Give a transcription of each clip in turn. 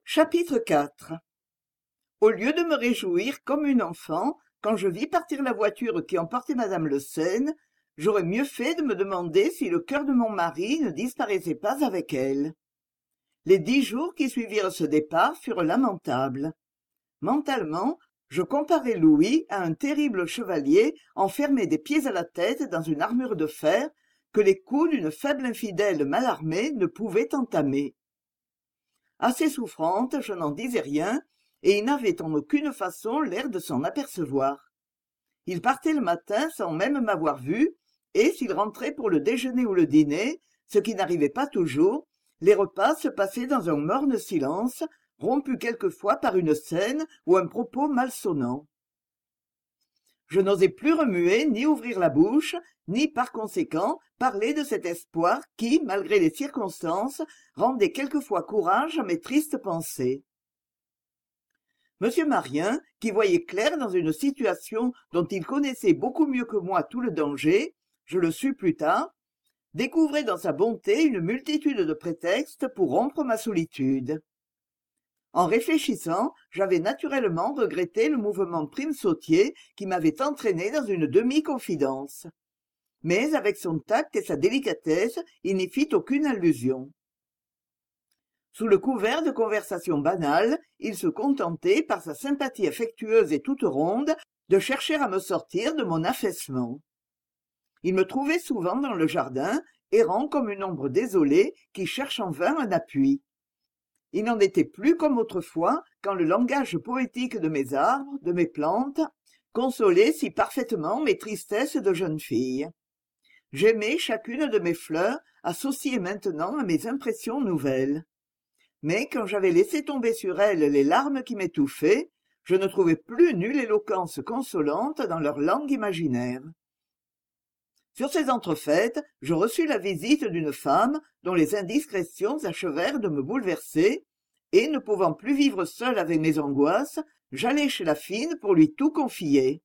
Chapitre 4. Au lieu de me réjouir comme une enfant, quand je vis partir la voiture qui emportait madame Le Sène, j'aurais mieux fait de me demander si le cœur de mon mari ne disparaissait pas avec elle. Les 10 jours qui suivirent ce départ furent lamentables. Mentalement, je comparais Louis à un terrible chevalier enfermé des pieds à la tête dans une armure de fer que les coups d'une faible infidèle mal armée ne pouvaient entamer. Assez souffrante, je n'en disais rien, et il n'avait en aucune façon l'air de s'en apercevoir. Il partait le matin sans même m'avoir vu, et s'il rentrait pour le déjeuner ou le dîner, ce qui n'arrivait pas toujours, les repas se passaient dans un morne silence, rompu quelquefois par une scène ou un propos malsonnant. Je n'osais plus remuer ni ouvrir la bouche, ni par conséquent parler de cet espoir qui, malgré les circonstances, rendait quelquefois courage à mes tristes pensées. Monsieur Marien, qui voyait clair dans une situation dont il connaissait beaucoup mieux que moi tout le danger, je le sus plus tard, découvrait dans sa bonté une multitude de prétextes pour rompre ma solitude. En réfléchissant, j'avais naturellement regretté le mouvement primesautier qui m'avait entraîné dans une demi-confidence. Mais avec son tact et sa délicatesse, il n'y fit aucune allusion. Sous le couvert de conversations banales, il se contentait, par sa sympathie affectueuse et toute ronde, de chercher à me sortir de mon affaissement. Il me trouvait souvent dans le jardin, errant comme une ombre désolée qui cherche en vain un appui. Il n'en était plus comme autrefois, quand le langage poétique de mes arbres, de mes plantes, consolait si parfaitement mes tristesses de jeune fille. J'aimais chacune de mes fleurs, associée maintenant à mes impressions nouvelles. Mais quand j'avais laissé tomber sur elles les larmes qui m'étouffaient, je ne trouvais plus nulle éloquence consolante dans leur langue imaginaire. Sur ces entrefaites, je reçus la visite d'une femme dont les indiscrétions achevèrent de me bouleverser, et, ne pouvant plus vivre seule avec mes angoisses, j'allai chez la fine pour lui tout confier.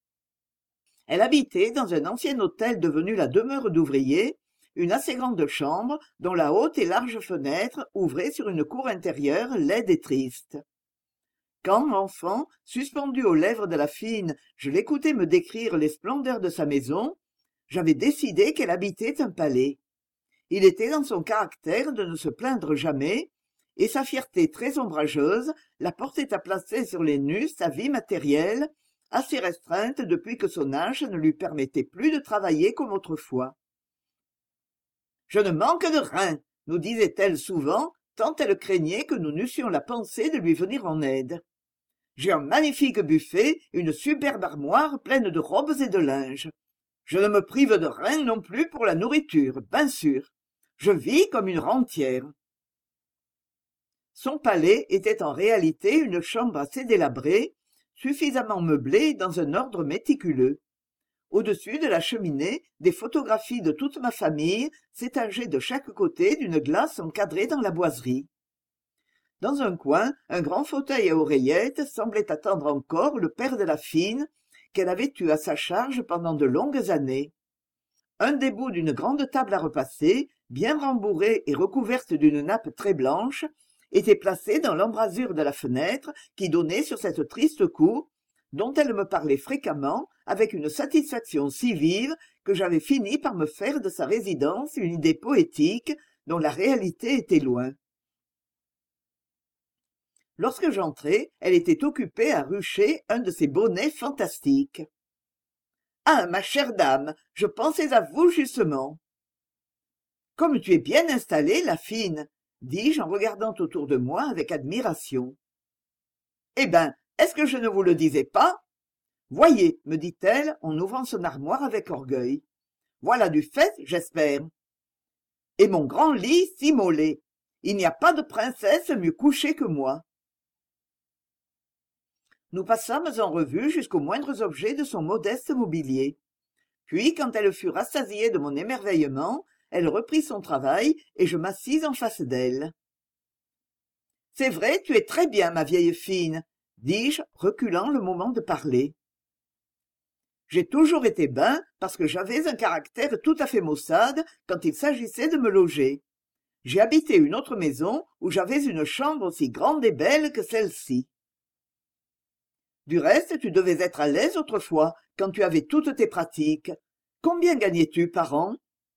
Elle habitait dans un ancien hôtel devenu la demeure d'ouvriers, une assez grande chambre dont la haute et large fenêtre ouvrait sur une cour intérieure laide et triste. Quand, enfant, suspendu aux lèvres de la fine, je l'écoutais me décrire les splendeurs de sa maison, j'avais décidé qu'elle habitait un palais. Il était dans son caractère de ne se plaindre jamais, et sa fierté très ombrageuse la portait à placer sur les nus sa vie matérielle, assez restreinte depuis que son âge ne lui permettait plus de travailler comme autrefois. « Je ne manque de rien », nous disait-elle souvent, tant elle craignait que nous n'eussions la pensée de lui venir en aide. « J'ai un magnifique buffet, une superbe armoire pleine de robes et de linge. Je ne me prive de rien non plus pour la nourriture, bien sûr. Je vis comme une rentière. » Son palais était en réalité une chambre assez délabrée, suffisamment meublée dans un ordre méticuleux. Au-dessus de la cheminée, des photographies de toute ma famille s'étageaient de chaque côté d'une glace encadrée dans la boiserie. Dans un coin, un grand fauteuil à oreillettes semblait attendre encore le père de la fine, qu'elle avait eu à sa charge pendant de longues années. Un des bouts d'une grande table à repasser, bien rembourrée et recouverte d'une nappe très blanche, était placé dans l'embrasure de la fenêtre qui donnait sur cette triste cour, dont elle me parlait fréquemment avec une satisfaction si vive que j'avais fini par me faire de sa résidence une idée poétique dont la réalité était loin. Lorsque j'entrai, elle était occupée à rucher un de ses bonnets fantastiques. « Ah, ma chère dame, je pensais à vous justement. »« Comme tu es bien installée, la fine, » dis-je en regardant autour de moi avec admiration. « Eh ben, est-ce que je ne vous le disais pas ? Voyez, me dit-elle en ouvrant son armoire avec orgueil. Voilà du fait, j'espère. Et mon grand lit s'immolait. Il n'y a pas de princesse mieux couchée que moi. » Nous passâmes en revue jusqu'aux moindres objets de son modeste mobilier. Puis, quand elle fut rassasiée de mon émerveillement, elle reprit son travail et je m'assis en face d'elle. « C'est vrai, tu es très bien, ma vieille fine, » dis-je, reculant le moment de parler. J'ai toujours été ben parce que j'avais un caractère tout à fait maussade quand il s'agissait de me loger. J'ai habité une autre maison où j'avais une chambre aussi grande et belle que celle-ci. Du reste, tu devais être à l'aise autrefois, quand tu avais toutes tes pratiques. Combien gagnais-tu par an?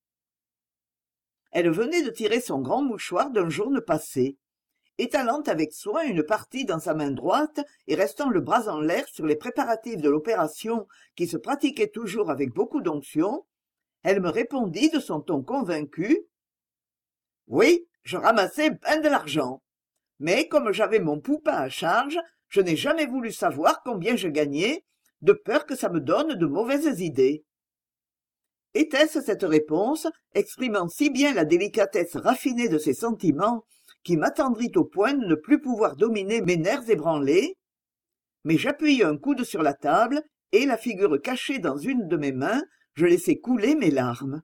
Elle venait de tirer son grand mouchoir d'un jaune passé. Étalant avec soin une partie dans sa main droite et restant le bras en l'air sur les préparatifs de l'opération qui se pratiquait toujours avec beaucoup d'onction, elle me répondit de son ton convaincu: « Oui, je ramassais ben de l'argent. Mais comme j'avais mon poupin à charge, je n'ai jamais voulu savoir combien je gagnais, de peur que ça me donne de mauvaises idées. » Était-ce cette réponse, exprimant si bien la délicatesse raffinée de ses sentiments, qui m'attendrit au point de ne plus pouvoir dominer mes nerfs ébranlés? Mais j'appuyai un coude sur la table, et, la figure cachée dans une de mes mains, je laissai couler mes larmes.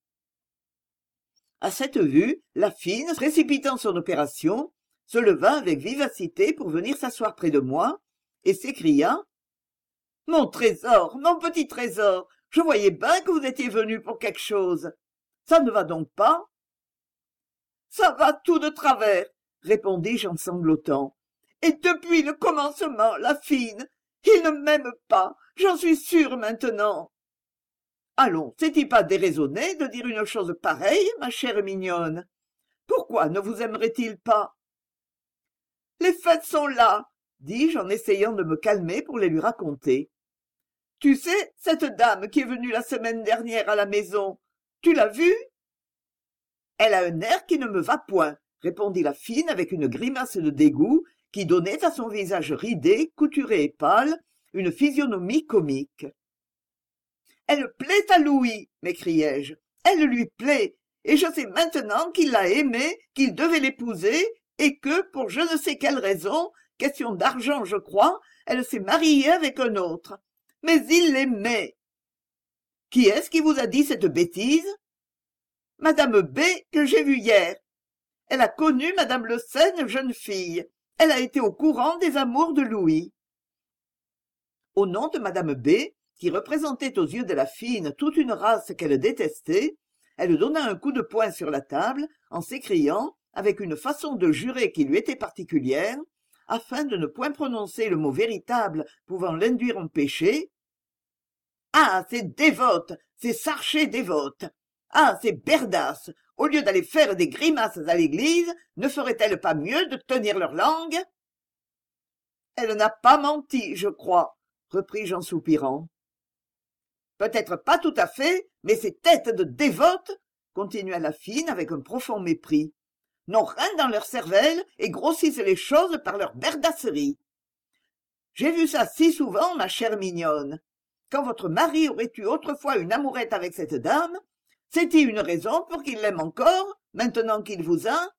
À cette vue, la fine, précipitant son opération, se leva avec vivacité pour venir s'asseoir près de moi, et s'écria: « Mon trésor, mon petit trésor, je voyais bien que vous étiez venu pour quelque chose. Ça ne va donc pas? » « Ça va tout de travers, » répondis-je en sanglotant. « Et depuis le commencement, la fine, il ne m'aime pas, j'en suis sûre maintenant. » « Allons, c'est-il pas déraisonné de dire une chose pareille, ma chère mignonne? Pourquoi ne vous aimerait-il pas? » « Les fêtes sont là, » dis-je en essayant de me calmer pour les lui raconter. « Tu sais, cette dame qui est venue la semaine dernière à la maison, tu l'as vue? » « Elle a un air qui ne me va point, » répondit la fine avec une grimace de dégoût qui donnait à son visage ridé, couturé et pâle, une physionomie comique. « Elle plaît à Louis, m'écriai-je. Elle lui plaît, et je sais maintenant qu'il l'a aimée, qu'il devait l'épouser, et que, pour je ne sais quelle raison, question d'argent je crois, elle s'est mariée avec un autre. Mais il l'aimait. Qui est-ce qui vous a dit cette bêtise? Madame B, que j'ai vue hier. Elle a connu Madame Le Seigne, jeune fille. Elle a été au courant des amours de Louis. » Au nom de Madame B, qui représentait aux yeux de la fine toute une race qu'elle détestait, elle donna un coup de poing sur la table en s'écriant, avec une façon de jurer qui lui était particulière, afin de ne point prononcer le mot véritable pouvant l'induire en péché: « Ah, ces dévotes, ces sarchées dévotes! Ah, ces berdasses, au lieu d'aller faire des grimaces à l'église, ne feraient-elles pas mieux de tenir leur langue? » « Elle n'a pas menti, je crois, » repris-je en soupirant. « Peut-être pas tout à fait, mais ces têtes de dévotes, » continua la fine avec un profond mépris, « n'ont rien dans leur cervelle et grossissent les choses par leur berdasserie. J'ai vu ça si souvent, ma chère mignonne. Quand votre mari aurait eu autrefois une amourette avec cette dame, c'est-il une raison pour qu'il l'aime encore, maintenant qu'il vous a?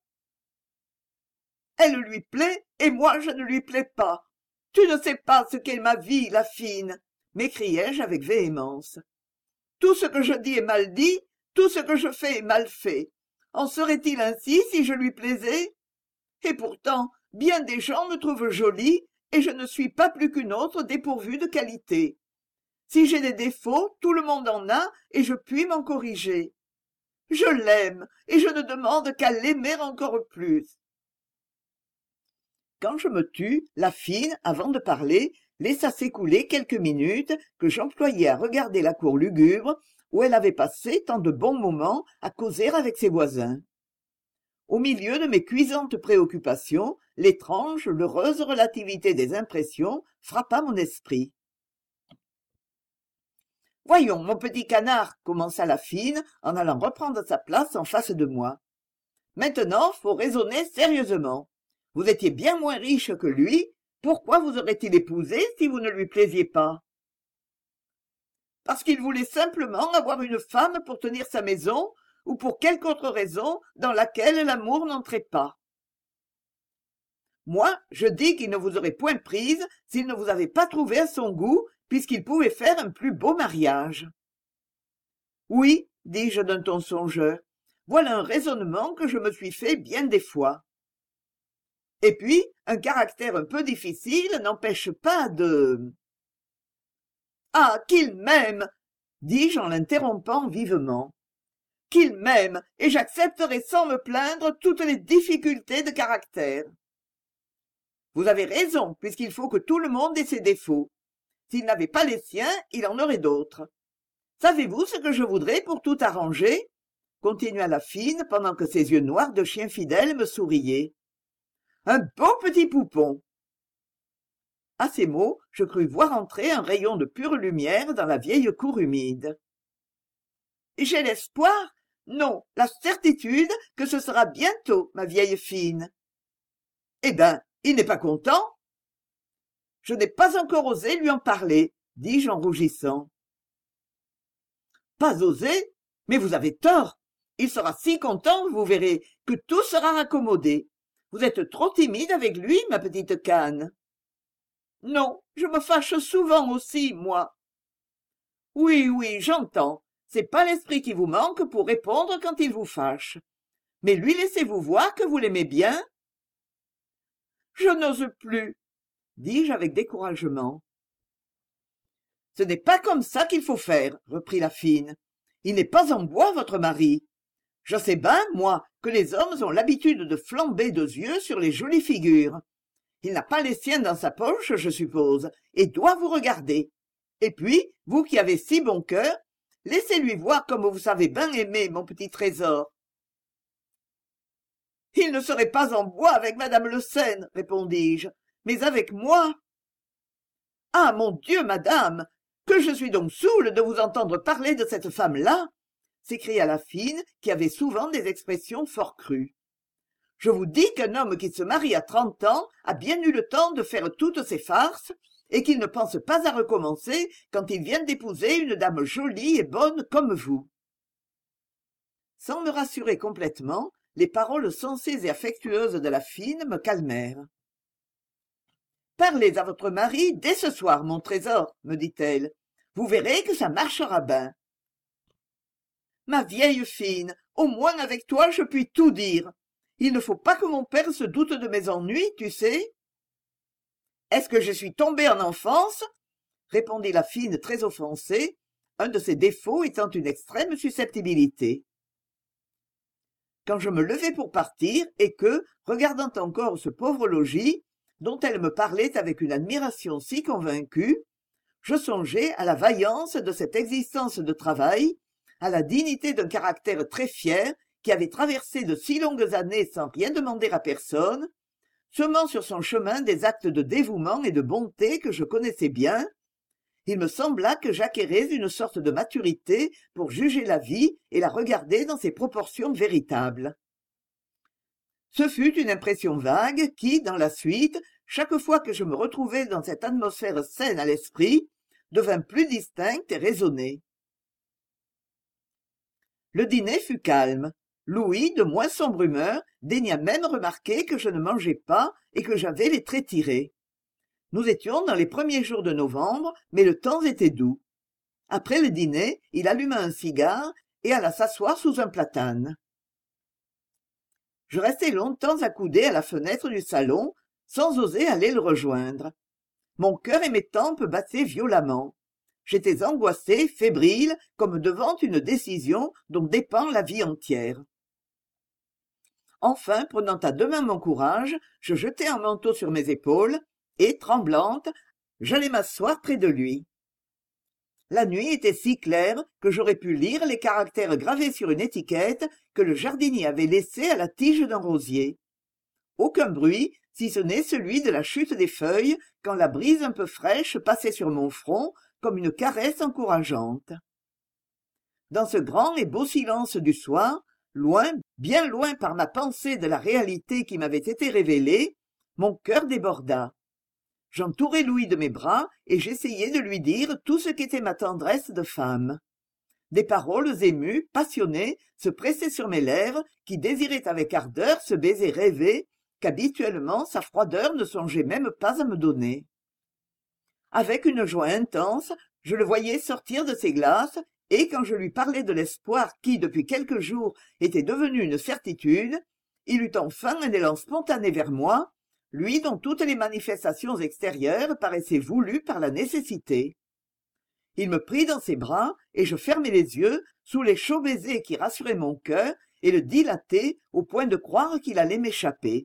Elle lui plaît, et moi je ne lui plais pas. Tu ne sais pas ce qu'est ma vie, la fine, m'écriai-je avec véhémence. Tout ce que je dis est mal dit, tout ce que je fais est mal fait. En serait-il ainsi si je lui plaisais? Et pourtant, bien des gens me trouvent jolie, et je ne suis pas plus qu'une autre dépourvue de qualité. Si j'ai des défauts, tout le monde en a, et je puis m'en corriger. Je l'aime, et je ne demande qu'à l'aimer encore plus. » Quand je me tus, la fine, avant de parler, laissa s'écouler quelques minutes que j'employai à regarder la cour lugubre où elle avait passé tant de bons moments à causer avec ses voisins. Au milieu de mes cuisantes préoccupations, l'étrange, l'heureuse relativité des impressions frappa mon esprit. « Voyons, mon petit canard, » commença la fine en allant reprendre sa place en face de moi. « Maintenant, faut raisonner sérieusement. Vous étiez bien moins riche que lui, pourquoi vous aurait-il épousé si vous ne lui plaisiez pas? Parce qu'il voulait simplement avoir une femme pour tenir sa maison, ou pour quelque autre raison dans laquelle l'amour n'entrait pas. Moi, je dis qu'il ne vous aurait point prise s'il ne vous avait pas trouvé à son goût, puisqu'il pouvait faire un plus beau mariage. » « Oui, » dis-je d'un ton songeur, « voilà un raisonnement que je me suis fait bien des fois. Et puis, un caractère un peu difficile n'empêche pas de... » « Ah, qu'il m'aime !» dis-je en l'interrompant vivement. qu'il m'aime, et j'accepterai sans me plaindre toutes les difficultés de caractère. Vous avez raison, puisqu'il faut que tout le monde ait ses défauts. S'il n'avait pas les siens, il en aurait d'autres. Savez-vous ce que je voudrais pour tout arranger? Continua la fine pendant que ses yeux noirs de chien fidèle me souriaient. Un beau petit poupon. À ces mots, je crus voir entrer un rayon de pure lumière dans la vieille cour humide. J'ai l'espoir, non, la certitude que ce sera bientôt, ma vieille fine. Eh ben, il n'est pas content? Je n'ai pas encore osé lui en parler, dis-je en rougissant. Pas osé? Mais vous avez tort. Il sera si content, vous verrez, que tout sera raccommodé. Vous êtes trop timide avec lui, ma petite Canne. Non, je me fâche souvent aussi, moi. Oui, oui, j'entends. C'est pas l'esprit qui vous manque pour répondre quand il vous fâche. Mais lui laissez-vous voir que vous l'aimez bien? Je n'ose plus, dis-je avec découragement. Ce n'est pas comme ça qu'il faut faire, reprit la fine. Il n'est pas en bois, votre mari. Je sais ben, moi, que les hommes ont l'habitude de flamber de yeux sur les jolies figures. Il n'a pas les siens dans sa poche, je suppose, et doit vous regarder. Et puis, vous qui avez si bon cœur, laissez-lui voir comme vous savez bien aimer, mon petit trésor. Il ne serait pas en bois avec madame Le Seine, répondis-je, mais avec moi. Ah, mon Dieu, madame, que je suis donc saoule de vous entendre parler de cette femme-là, s'écria la fine, qui avait souvent des expressions fort crues. Je vous dis qu'un homme qui se marie à 30 ans a bien eu le temps de faire toutes ces farces, et qu'il ne pense pas à recommencer quand il vient d'épouser une dame jolie et bonne comme vous. Sans me rassurer complètement, les paroles sensées et affectueuses de la fine me calmèrent. Parlez à votre mari dès ce soir, mon trésor, me dit-elle. Vous verrez que ça marchera bien. Ma vieille fine, au moins avec toi je puis tout dire. Il ne faut pas que mon père se doute de mes ennuis, tu sais. Est-ce que je suis tombée en enfance? Répondit la fine très offensée, un de ses défauts étant une extrême susceptibilité. Quand je me levai pour partir et que, regardant encore ce pauvre logis, dont elle me parlait avec une admiration si convaincue, je songeai à la vaillance de cette existence de travail, à la dignité d'un caractère très fier qui avait traversé de si longues années sans rien demander à personne, semant sur son chemin des actes de dévouement et de bonté que je connaissais bien. Il me sembla que j'acquérais une sorte de maturité pour juger la vie et la regarder dans ses proportions véritables. Ce fut une impression vague qui, dans la suite, chaque fois que je me retrouvai dans cette atmosphère saine à l'esprit, devint plus distincte et raisonnée. Le dîner fut calme. Louis, de moins sombre humeur, daigna même remarquer que je ne mangeais pas et que j'avais les traits tirés. Nous étions dans les premiers jours de novembre, mais le temps était doux. Après le dîner, il alluma un cigare et alla s'asseoir sous un platane. Je restai longtemps accoudé à la fenêtre du salon, sans oser aller le rejoindre. Mon cœur et mes tempes battaient violemment. J'étais angoissé, fébrile, comme devant une décision dont dépend la vie entière. Enfin, prenant à deux mains mon courage, je jetai un manteau sur mes épaules, et, tremblante, j'allai m'asseoir près de lui. La nuit était si claire que j'aurais pu lire les caractères gravés sur une étiquette que le jardinier avait laissée à la tige d'un rosier. Aucun bruit, si ce n'est celui de la chute des feuilles quand la brise un peu fraîche passait sur mon front comme une caresse encourageante. Dans ce grand et beau silence du soir, loin, bien loin par ma pensée de la réalité qui m'avait été révélée, mon cœur déborda. J'entourai Louis de mes bras et j'essayai de lui dire tout ce qu'était ma tendresse de femme. Des paroles émues, passionnées, se pressaient sur mes lèvres qui désiraient avec ardeur ce baiser rêvé qu'habituellement sa froideur ne songeait même pas à me donner. Avec une joie intense, je le voyais sortir de ses glaces, et quand je lui parlais de l'espoir qui, depuis quelques jours, était devenu une certitude, il eut enfin un élan spontané vers moi, lui dont toutes les manifestations extérieures paraissaient voulues par la nécessité. Il me prit dans ses bras, et je fermai les yeux sous les chauds baisers qui rassuraient mon cœur et le dilataient au point de croire qu'il allait m'échapper.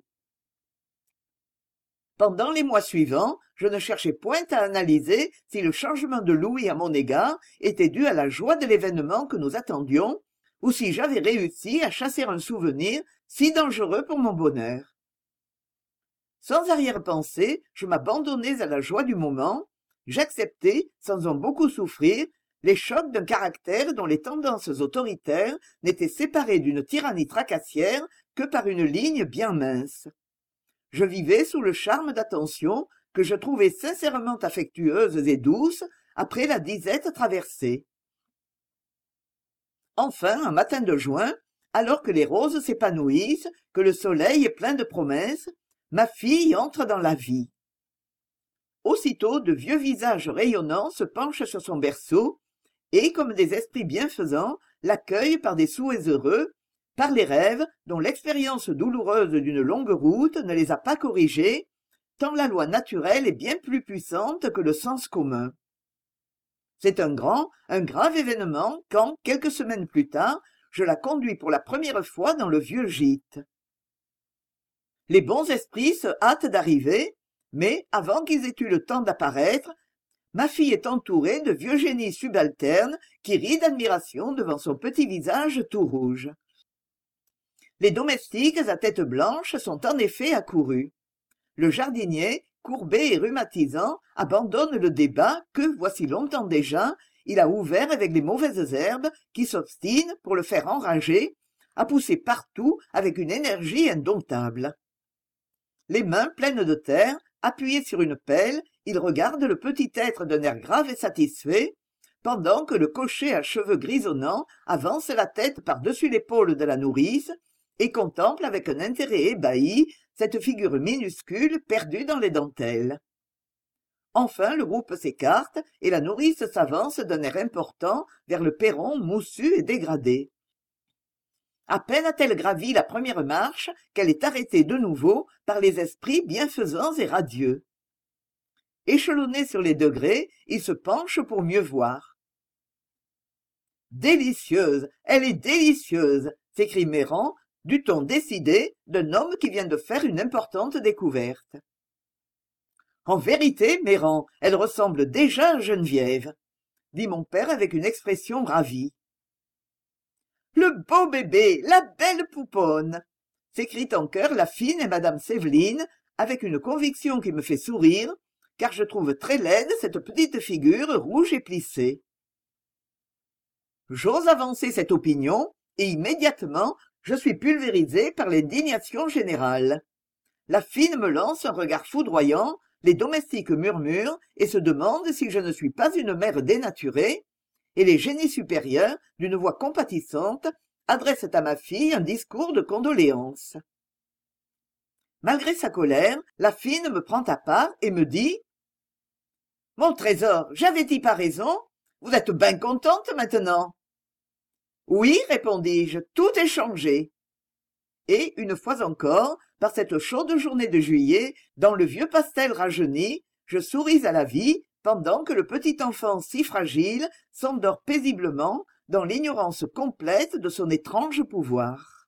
Pendant les mois suivants, je ne cherchai point à analyser si le changement de Louis à mon égard était dû à la joie de l'événement que nous attendions, ou si j'avais réussi à chasser un souvenir si dangereux pour mon bonheur. Sans arrière-pensée, je m'abandonnais à la joie du moment, j'acceptais, sans en beaucoup souffrir, les chocs d'un caractère dont les tendances autoritaires n'étaient séparées d'une tyrannie tracassière que par une ligne bien mince. Je vivais sous le charme d'attentions que je trouvais sincèrement affectueuses et douces après la disette traversée. Enfin, un matin de juin, alors que les roses s'épanouissent, que le soleil est plein de promesses, ma fille entre dans la vie. Aussitôt, de vieux visages rayonnants se penchent sur son berceau et, comme des esprits bienfaisants, l'accueillent par des souhaits heureux, par les rêves dont l'expérience douloureuse d'une longue route ne les a pas corrigés, tant la loi naturelle est bien plus puissante que le sens commun. C'est un grave événement quand, quelques semaines plus tard, je la conduis pour la première fois dans le vieux gîte. Les bons esprits se hâtent d'arriver, mais, avant qu'ils aient eu le temps d'apparaître, ma fille est entourée de vieux génies subalternes qui rient d'admiration devant son petit visage tout rouge. Les domestiques à tête blanche sont en effet accourus. Le jardinier, courbé et rhumatisant, abandonne le débat que, voici longtemps déjà, il a ouvert avec les mauvaises herbes qui s'obstinent, pour le faire enrager, à pousser partout avec une énergie indomptable. Les mains pleines de terre, appuyées sur une pelle, il regarde le petit être d'un air grave et satisfait, pendant que le cocher à cheveux grisonnants avance la tête par-dessus l'épaule de la nourrice et contemple avec un intérêt ébahi cette figure minuscule perdue dans les dentelles. Enfin le groupe s'écarte et la nourrice s'avance d'un air important vers le perron moussu et dégradé. À peine a-t-elle gravi la première marche qu'elle est arrêtée de nouveau par les esprits bienfaisants et radieux. Échelonnés sur les degrés, ils se penchent pour mieux voir. « Délicieuse, elle est délicieuse !» s'écrie Méran, du ton décidé d'un homme qui vient de faire une importante découverte. « En vérité, Méran, elle ressemble déjà à Geneviève !» dit mon père avec une expression ravie. « Le beau bébé, la belle pouponne !» s'écrient en chœur la fine et madame Séveline, avec une conviction qui me fait sourire, car je trouve très laide cette petite figure rouge et plissée. J'ose avancer cette opinion, et immédiatement je suis pulvérisé par l'indignation générale. La fine me lance un regard foudroyant, les domestiques murmurent et se demandent si je ne suis pas une mère dénaturée, et les génies supérieurs, d'une voix compatissante, adressent à ma fille un discours de condoléances. Malgré sa colère, la fine me prend à part et me dit « Mon trésor, j'avais-y pas raison? Vous êtes ben contente maintenant ?» « Oui, répondis-je, tout est changé. » Et, une fois encore, par cette chaude journée de juillet, dans le vieux pastel rajeuni, je souris à la vie, pendant que le petit enfant si fragile s'endort paisiblement dans l'ignorance complète de son étrange pouvoir.